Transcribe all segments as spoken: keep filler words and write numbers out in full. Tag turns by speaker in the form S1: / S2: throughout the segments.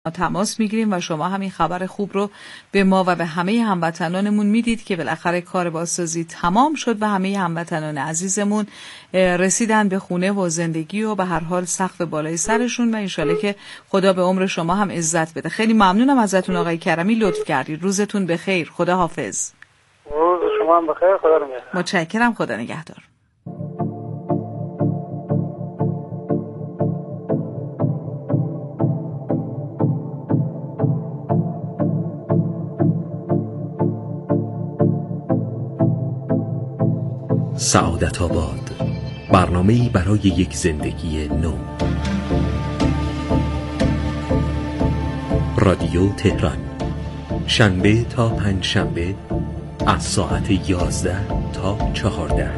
S1: تماس میگیریم و شما همین خبر خوب رو به ما و به همه هموطنانمون میدید که بالاخره کار بازسازی تمام شد و همه هموطنان عزیزمون رسیدن به خونه و زندگی و به هر حال سقف بالای سرشون و انشالله که خدا به عمر شما هم عزت بده. خیلی ممنونم ازتون آقای کرمی، لطف کردید. روزتون بخیر. خدا حافظ.
S2: روز شما هم بخیر. خدا نگهدار.
S1: متشکرم. خدا نگهدار.
S3: سعادت آباد، برنامه‌ای برای یک زندگی نو. رادیو تهران، شنبه تا پنج شنبه از ساعت یازده تا چهارده.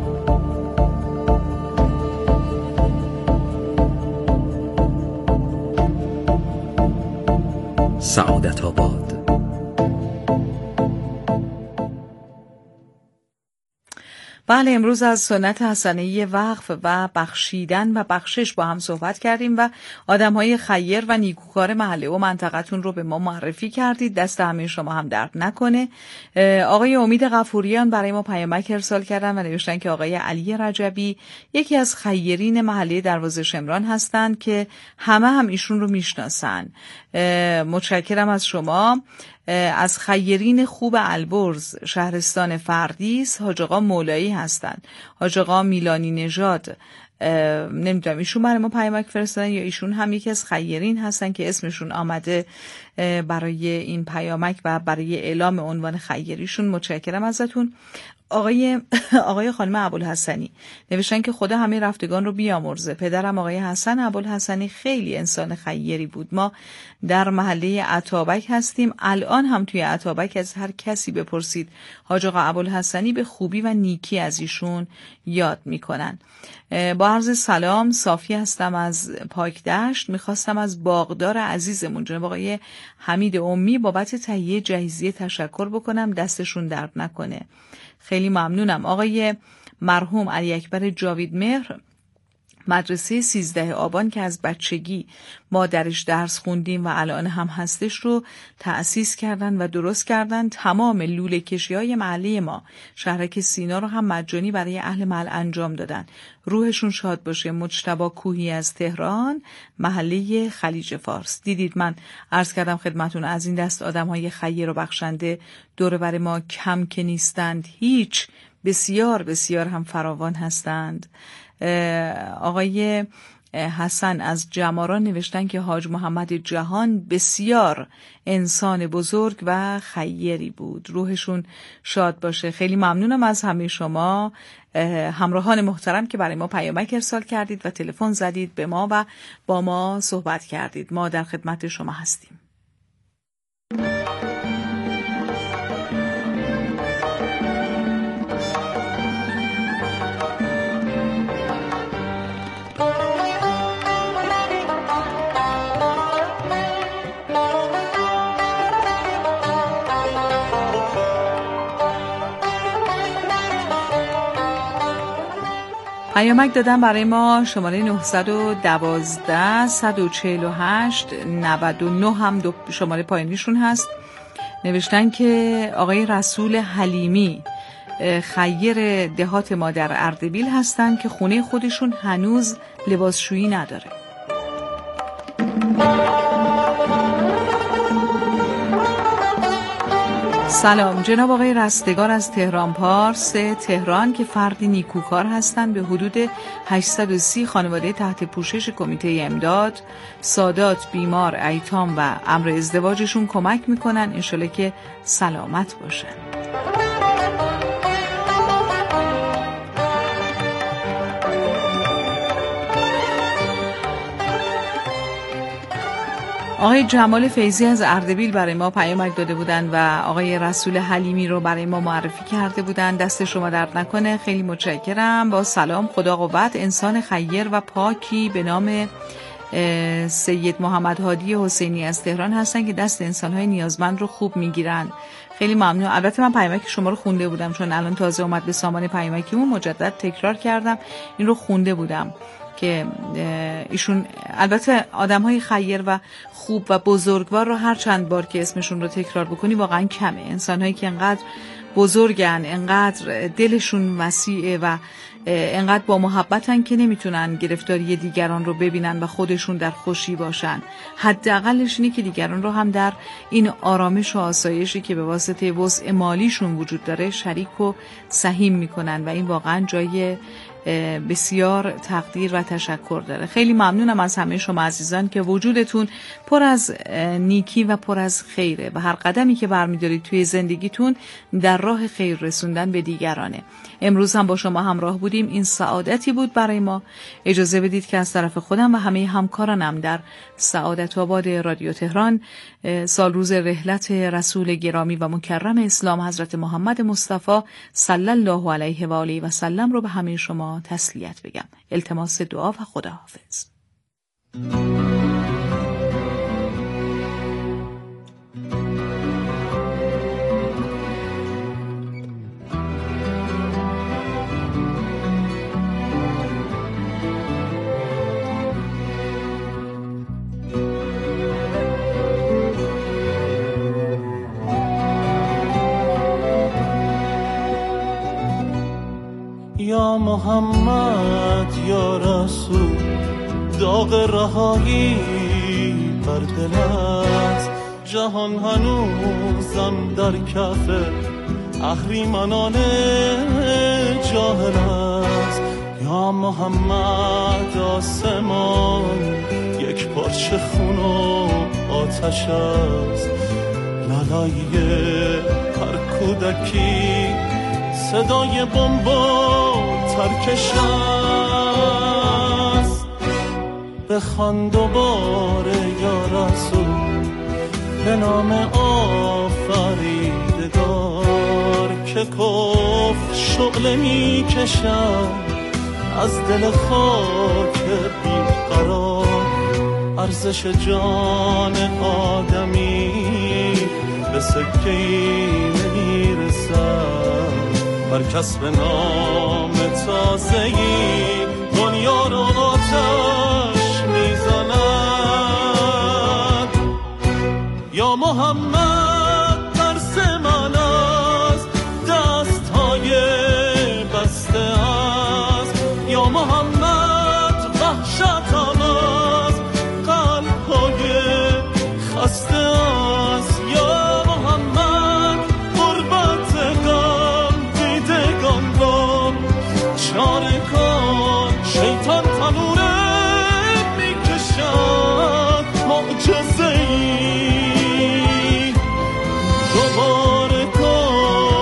S3: سعادت آباد.
S1: بله، امروز از سنت حسنه‌ای وقف و بخشیدن و بخشش با هم صحبت کردیم و آدم‌های خیر و نیکوکار محله و منطقتون رو به ما معرفی کردید. دست همه شما هم درد نکنه. آقای امید غفوریان برای ما پیامک ارسال کردن و نوشتن که آقای علی رجبی یکی از خیرین محله دروازه شمران هستند که همه هم ایشون رو میشناسن. متشکرم از شما. از خیرین خوب البرز شهرستان فردیس حاج آقا مولایی هستند. حاج آقا میلانی نژاد، نمیدونم ایشون برای ما پیامک فرستادن یا ایشون هم یکی از خیرین هستن که اسمشون آمده برای این پیامک و برای اعلام عنوان خیریشون. متشکرم ازتون. آقای آقای خانم ابوالحسنی نوشتن که خدا همه رفتگان رو بیامرزه. پدرم آقای حسن ابوالحسنی خیلی انسان خیری بود. ما در محله عطابک هستیم. الان هم توی عطابک از هر کسی بپرسید حاج آقا ابوالحسنی به خوبی و نیکی از ایشون یاد میکنن. با عرض سلام، صافی هستم از پاکدشت. میخواستم از باغدار عزیزمون جناب آقای حمید امی بابت تهیه جهیزیه تشکر بکنم، دستشون درد نکنه. خیلی ممنونم. آقای مرحوم علی اکبر جاوید مهر مدرسه سیزده آبان که از بچگی ما درش درس خوندیم و الان هم هستش رو تأسیس کردن و درست کردن. تمام لوله کشی های محله ما شهرک سینا رو هم مجانی برای اهل محل انجام دادن. روحشون شاد باشه. مجتبی کوهی از تهران، محله خلیج فارس. دیدید من عرض کردم خدمتون از این دست آدم های خیر و بخشنده دور بر ما کم که نیستند، هیچ، بسیار بسیار هم فراوان هستند. آقای حسن از جماران نوشتن که حاج محمد جهان بسیار انسان بزرگ و خیری بود. روحشون شاد باشه. خیلی ممنونم از همه شما همراهان محترم که برای ما پیامک ارسال کردید و تلفن زدید به ما و با ما صحبت کردید. ما در خدمت شما هستیم. پیامک دادن برای ما شماره نه یک دو یک چهار هشت نود و نه هم دو شماره پایینیشون هست. نوشتن که آقای رسول حلیمی خیر دهات ما در اردبیل هستن که خونه خودشون هنوز لباسشویی نداره. سلام، جناب آقای رستگار از تهران پارس تهران که فردی نیکوکار هستند. به حدود هشتصد و سی خانواده تحت پوشش کمیته امداد، سادات، بیمار، ایتام و امر ازدواجشون کمک میکنن. انشالله که سلامت باشن. آقای جمال فیضی از اردبیل برای ما پیامک داده بودن و آقای رسول حلیمی رو برای ما معرفی کرده بودن. دست شما درد نکنه. خیلی متشکرم. با سلام، خدا قوت. انسان خیر و پاکی به نام سید محمد هادی حسینی از تهران هستن که دست انسان‌های نیازمند رو خوب میگیرن. خیلی ممنون. البته من پیامک شما رو خونده بودم چون الان تازه اومد به سامان پیامکیمون، مجدد تکرار کردم. این رو خونده بودم که ایشون البته آدم‌های خیر و خوب و بزرگوار رو هر چند بار که اسمشون رو تکرار بکنی واقعا کمه. انسان‌هایی که انقدر بزرگن، انقدر دلشون وسیعه و انقدر با محبتن که نمیتونن گرفتاری دیگران رو ببینن و خودشون در خوشی باشن. حداقلش اینه که دیگران رو هم در این آرامش و آسایشی که به واسطه وسع مالیشون وجود داره شریک و سهیم میکنن و این واقعا جای بسیار تقدیر و تشکر داره. خیلی ممنونم از همه شما عزیزان که وجودتون پر از نیکی و پر از خیره و هر قدمی که برمی‌دارید توی زندگیتون در راه خیر رسوندن به دیگرانه. امروز هم با شما همراه بودیم. این سعادتی بود برای ما. اجازه بدید که از طرف خودم و همه همکارانم در سعادت آباد رادیو تهران سال روز رحلت رسول گرامی و مکرم اسلام حضرت محمد مصطفی صلی الله علیه و آله و سلم رو به همه شما تسلیت بگم. التماس دعا و خداحافظ.
S4: یا محمد یا رسول، داغ رهایی بر دل است، جهان هنوزم در کف اهریمنان جاهل است. یا محمد آسمان یک پارچه خون و آتش است، لالای هر کودکی صدای بمب و ترکش است. بخوان دوباره یا رسول به نام آفریدگار که کفر شعله می کشد از دل خاک بیقرار. ارزش جان آدمی به سکه‌ای نمیرسد، بر کسب نام تازه‌ای دنیا رو آتش میزند. یا محمد ترس من از دست‌های بسته است، یا محمد وحشتم از قلب‌های خسته است. یا محمد غربت غم دیدگان را چاره کن، شیطان تنوره میکشد معجزه‌ای دوباره کن.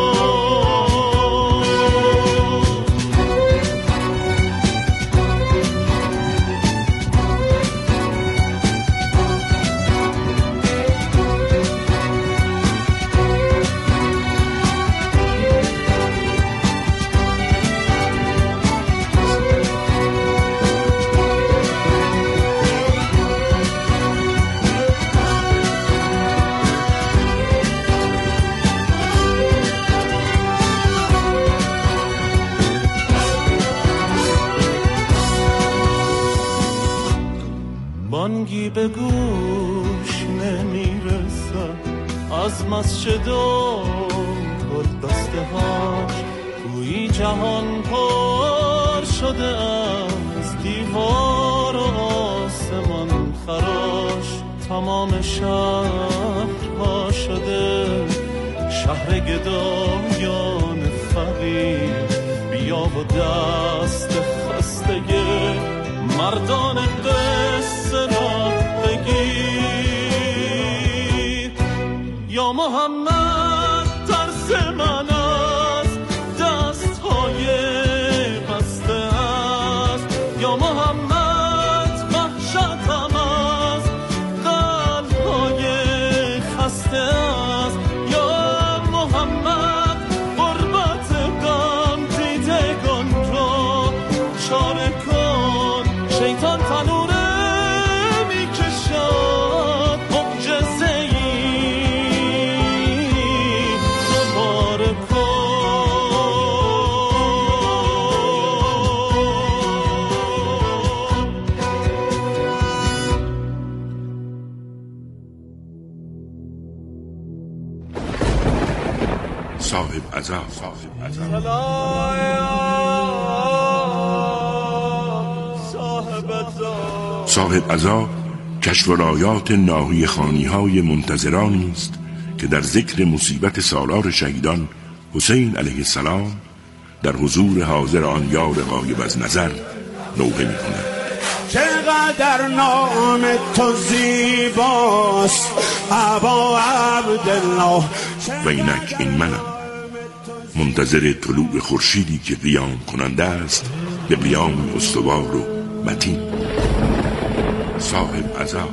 S4: بانگی به گوش نمیرسد از مسجد و گلدسته هاش، گویی جهان پر شده از دیوار و آسمان خراش. تمام شهرها شده شهر گدایان فقیر، بیا و دست خستگی مردان قصه را بگیر. یا محمد ترس من از دست‌های بسته است، یا محمد وحشتم از قلب‌های خسته است. یا محمد غربت غم دیدگان را چاره کن، شیطان تنوره میکشد معجزه‌ای
S5: صاحب عزا. صاحب عزا کشف رایات ناحیه خانی های منتظرانی است که در ذکر مصیبت سالار شهیدان حسین علیه السلام در حضور حاضر آن یار غایب از نظر نوحه می کند.
S6: چقدر نام تو زیباست ابا عبدالله.
S5: و اینک این منم، منتظر طلوع خورشیدی که قیام کننده است به قیام استوار و متین. صاحب عزا،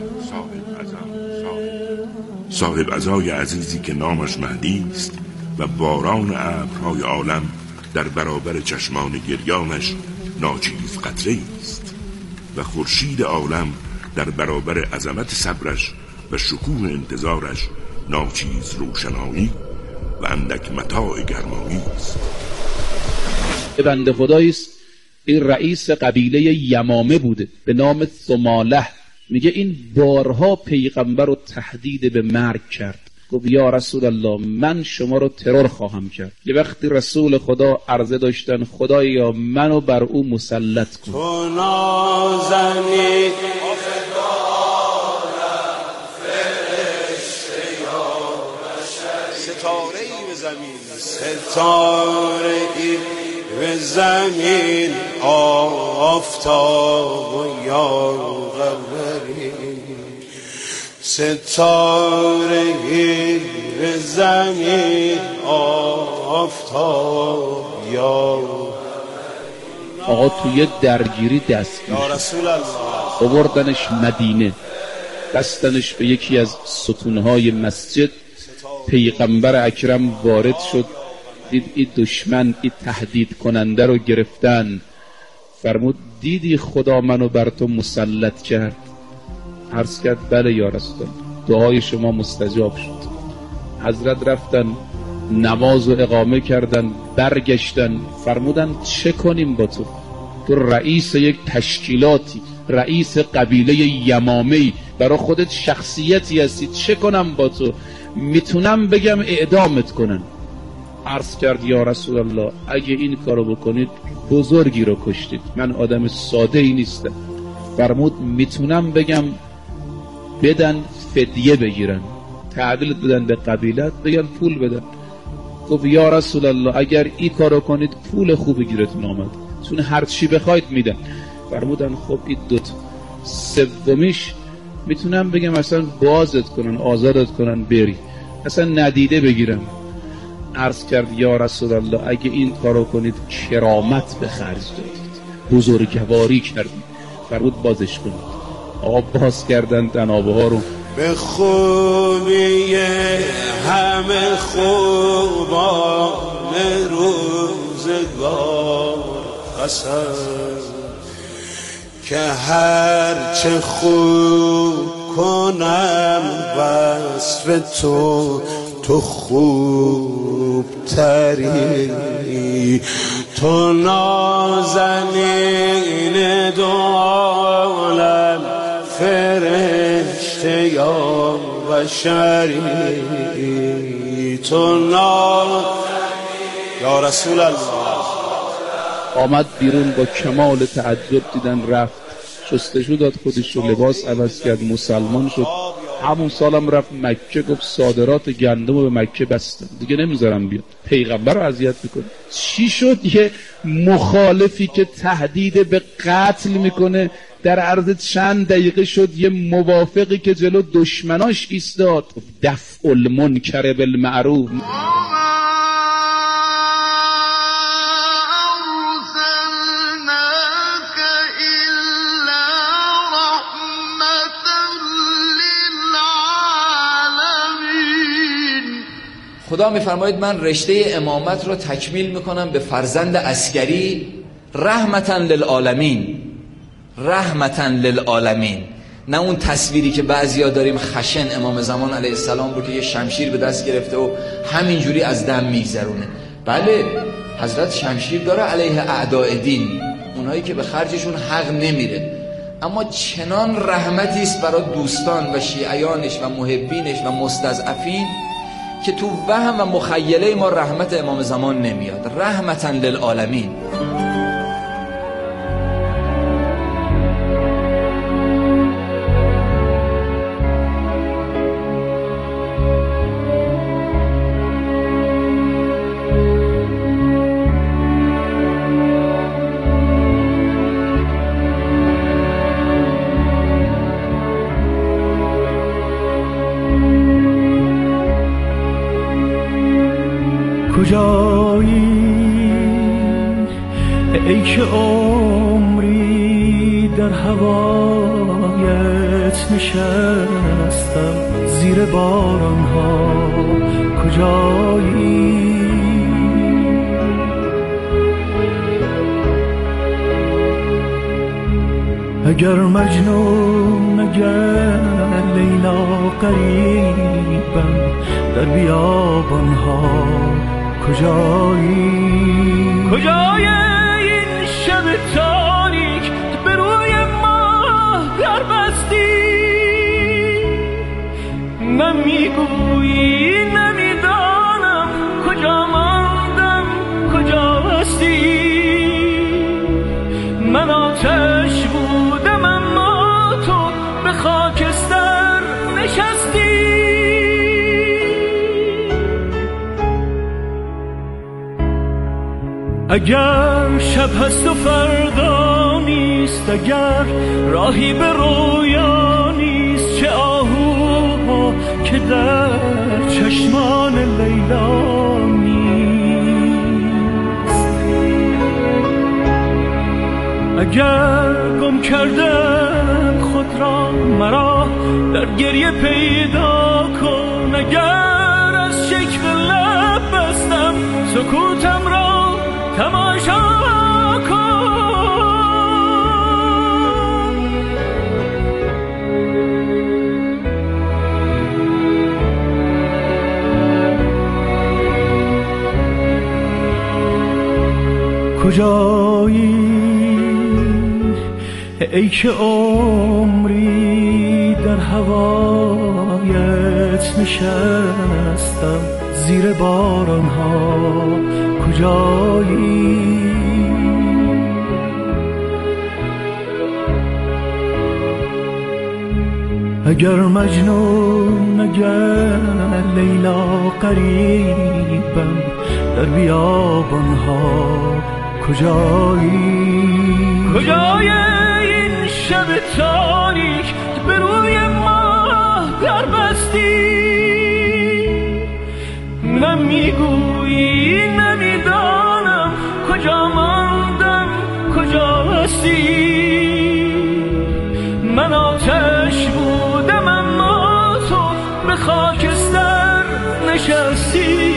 S5: صاحب عزای عزیزی که نامش مهدی است و باران ابرهای عالم در برابر چشمان گریانش ناچیز قطره است و خورشید عالم در برابر عظمت صبرش و شکوه انتظارش ناچیز روشنایی و اندک متاع گرمایی است.
S7: بنده خدایی است، این رئیس قبیله یمامه بوده به نام ثماله. میگه این بارها پیغمبر رو تهدید به مرگ کرد. گفت یا رسول الله من شما رو ترور خواهم کرد. یه وقتی رسول خدا عرضه داشتن خدایا منو بر او مسلط کن.
S6: تو نازنی ستاره ای به زمین، ستاره ای به زمین، آفتاب و یا قمری. ستاره ای به زمین، آفتاب یا.
S7: آقا توی درگیری دستگیر شد، آوردنش مدینه، بستنش به یکی از ستونهای مسجد. پیغمبر اکرم وارد شد، دید این دشمن این تهدید کننده رو گرفتن. فرمود دیدی خدا منو بر تو مسلط کرد؟ عرض کرد بله یا رسول الله، دعای شما مستجاب شد. حضرت رفتن نماز و اقامه کردن، برگشتن فرمودن چه کنیم با تو؟ تو رئیس یک تشکیلاتی، رئیس قبیله یمامه‌ای، برای خودت شخصیتی هستی، چه کنم با تو؟ میتونم بگم اعدامت کنن. عرض کرد یا رسول الله اگه این کارو بکنید بزرگی رو کشتید، من آدم ساده ای نیستم. فرمود میتونم بگم بدن فدیه بگیرن، تحویل بدن به قبیلت، بگن پول بدن. گفت یا رسول الله اگر این کارو کنید پول خوبی گیرتون آمد، چون هر چی بخواید میدن. فرمودن خب این دوتا. سومیش میتونم بگم اصلا بازت کنن، آزادت کنن بری، اصلا ندیده بگیرم. عرض کرد یا رسول الله اگه این کارو کنید کرامت به خرج دادید، بزرگواری کردید. فرمود بازش کنید. آقا باز کردن تنابه ها رو.
S6: به خوبی همه خوبان روزگار قسم که هرچه خوب کنم وصف تو تو خوب تری. تو نازنین دو عالم، فرشته یا بشری. تو نازنین یا رسول الله.
S7: آمد بیرون با کمال تعجب، دیدن رفت، شستشو داد خودش رو، لباس عوض کرد، مسلمان شد. همون سالم رفت مکه، گفت صادرات گندم رو به مکه بستن، دیگه نمیذارم بیاد. پیغمبر رو اذیت میکنه. چی شد؟ یه مخالفی که تهدید به قتل میکنه در عرض چند دقیقه شد یه موافقی که جلو دشمناش ایستاد. دفع المنکر بالمعروف.
S8: خدا میفرماید من رشته امامت رو تکمیل میکنم به فرزند عسکری رحمتاً للعالمین. رحمتاً للعالمین، نه اون تصویری که بعضیا داریم خشن امام زمان علیه السلام رو که یه شمشیر به دست گرفته و همینجوری از دم میگذرونه. بله حضرت شمشیر داره علیه اعداء دین، اونایی که به خرجشون حق نمیره، اما چنان رحمتی است برای دوستان و شیعیانش و محبینش و مستضعفین که تو وهم و مخیله ما رحمت امام زمان نمیاد. رحمتاً للعالمین.
S9: کجایی ای که عمری در هوایت نشستم زیر بارانها؟ کجایی اگر مجنون اگر لیلا قریبم در بیابانها؟ کجایی کجای این شب تاریک به روی ماه در بستی؟ نمیگویی نمیدانم کجا ماندم کجا هستی. من آتش بودم اما تو به خاکستر نشستی. اگر شب هست و فردا نیست، اگر راهی به رویا نیست، چه آهوها که در چشمان لیلا نیست. اگر گم کردم خود را مرا در گریه پیدا کن. اگر از شکل لب بستم سکوتم را تماشا کن. کجایی ای که عمری در هوایت نشستم زیر بارانها؟ کجایی اگر مجنون اگر لیلا قریبم در بیابانها؟ کجایی کجای این شب تاریک به روی ماه در بستی؟ نمیگویی نمیدانم کجا ماندم کجا هستی. من آتش بودم اما تو به خاکستر نشستی.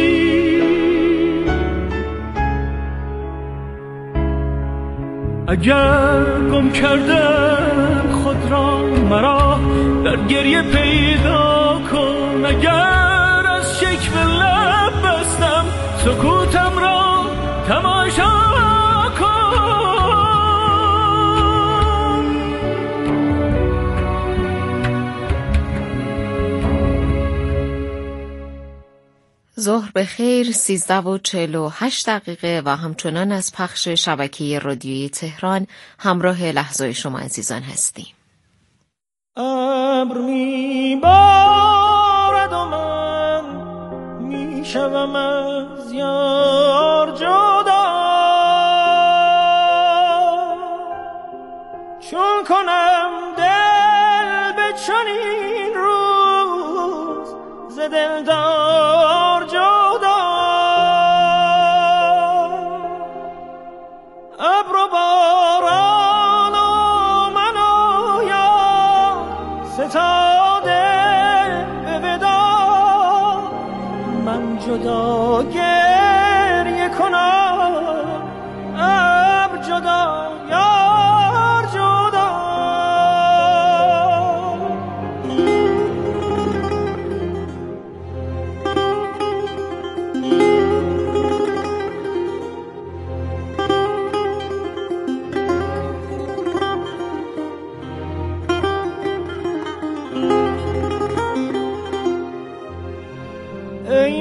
S9: اگر گم کردم خود را مرا در گریه پیدا کن. اگر از شکل لب بستم سکوتم را تماشا کن.
S10: ظهر به خیر. سیزده و چهل و هشت دقیقه و همچنان از پخش شبکه رادیویی تهران همراه لحظه شما عزیزان هستیم.
S9: ابر میبارد و من میشوم از یار جدا، چون کنم دل به چنین روز ز دلدار جدا. ابر و باران و من و یار ستاده به ودا، من جدا گریه کنم ابر جدا یار جدا.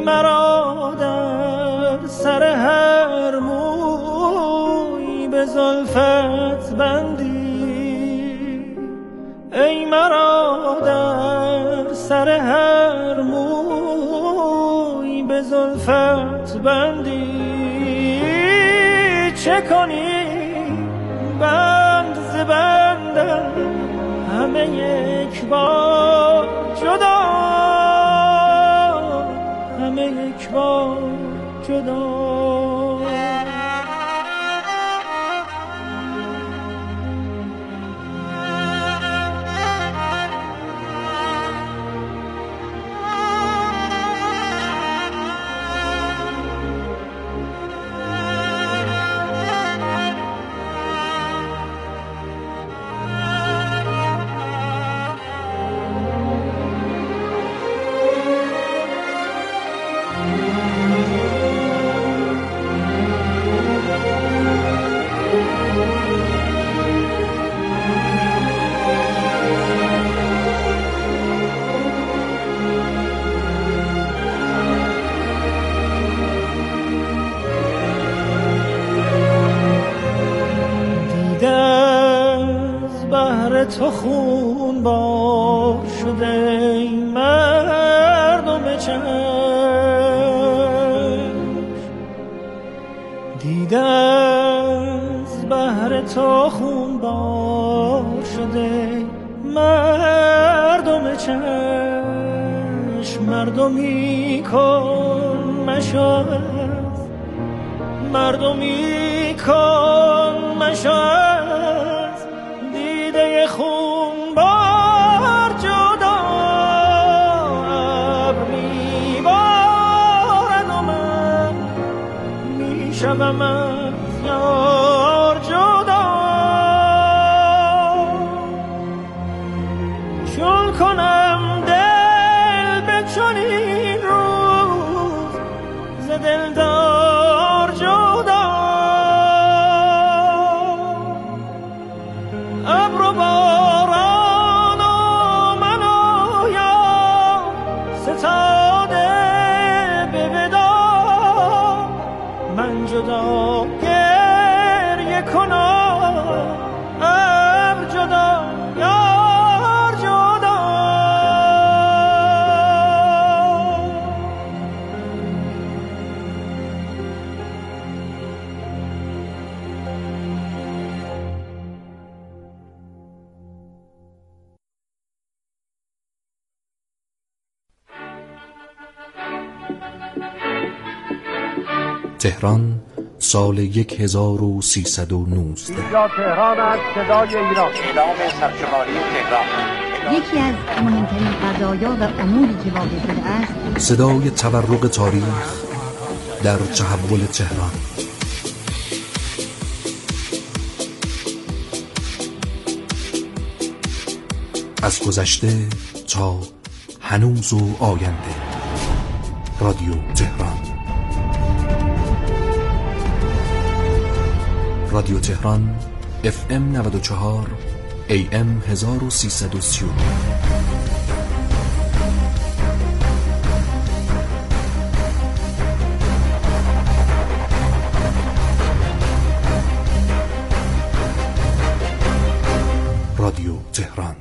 S9: مرا در سر هر موی به زلفت بندی، ای مرا در سر هر موی به زلفت بندی. چه کنی بند ز بندم همه یک بار جدا، همه یک بار جدا. تو خون بار شده ای مردم چشم، دیده از بحر تو خون بار شده مردم چشم. مردمی کن مشاهد، مردمی کن مشاهد، دیده خون بار جدا. ابر میبارد و من میشوم از یار جدا. چون کنم دل به چنین روز ز دلدار جدا. ابر و باران و من و یا ستاده به ودا، من جدا گریه کنم ابر جدا یار جدا.
S11: تهران سال یک هزار و سیصد و نوزده.
S12: اینجا تهران است، صدای ایران. اعلام سرشماری تهران.
S13: یکی از مهمترین قضایا و اموری که واقع شده است،
S11: صدای تورق تاریخ در تحول تهران. از گذشته تا هنوز و آینده. رادیو تهران. رادیو تهران اف ام نود و چهار ای ام هزار و سیصد و سی و نه. رادیو تهران.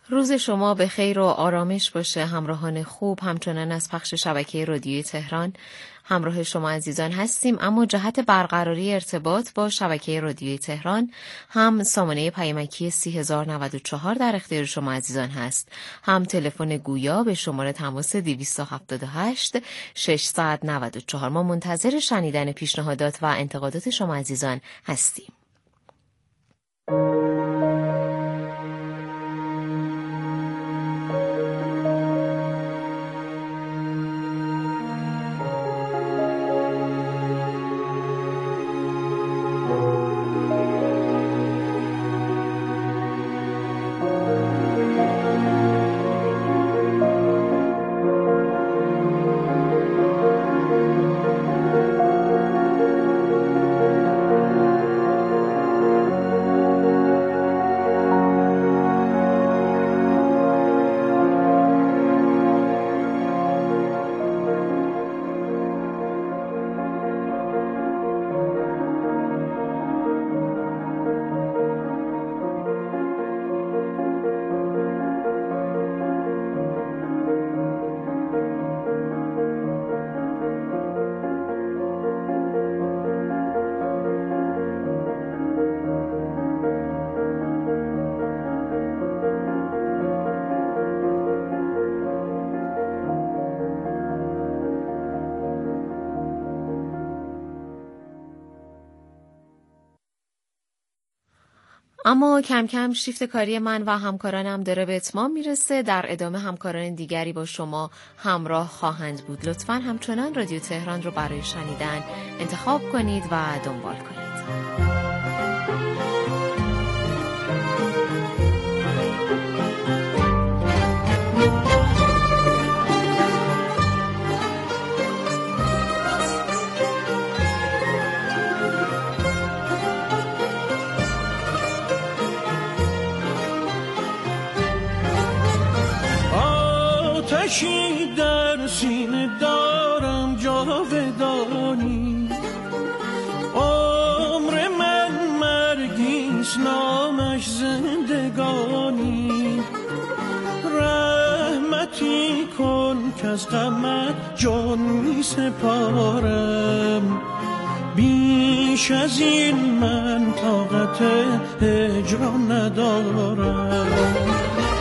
S10: روز شما به خیر و آرامش باشه همراهان خوب. همچنان از پخش شبکه رادیویی تهران همراه شما عزیزان هستیم، اما جهت برقراری ارتباط با شبکه رادیویی تهران هم سامانه پیامکی سی هزار و نود و چهار در اختیار شما عزیزان هست، هم تلفن گویا به شماره تماس دویست و هفتاد و هشت ششصد و نود و چهار. ما منتظر شنیدن پیشنهادات و انتقادات شما عزیزان هستیم. اما کم کم شیفت کاری من و همکارانم داره به اتمام میرسه. در ادامه همکاران دیگری با شما همراه خواهند بود. لطفاً همچنان رادیو تهران رو برای شنیدن انتخاب کنید و دنبال کنید.
S9: آتشی در سینه دارم جاودانی، عمر من مرگیست نامش زندگانی. رحمتی کن که از غمت جان می سپارم، بیش از این من طاقت هجران ندارم.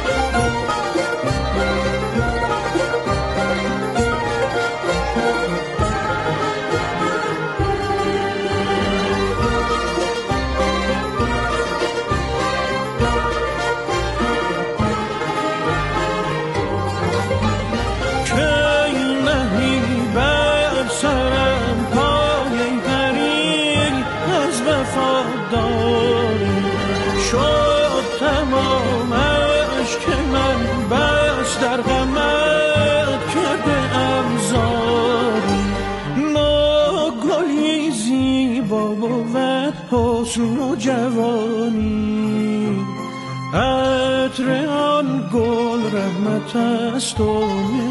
S9: حسن و جوانی عطر آن گل رحمت است و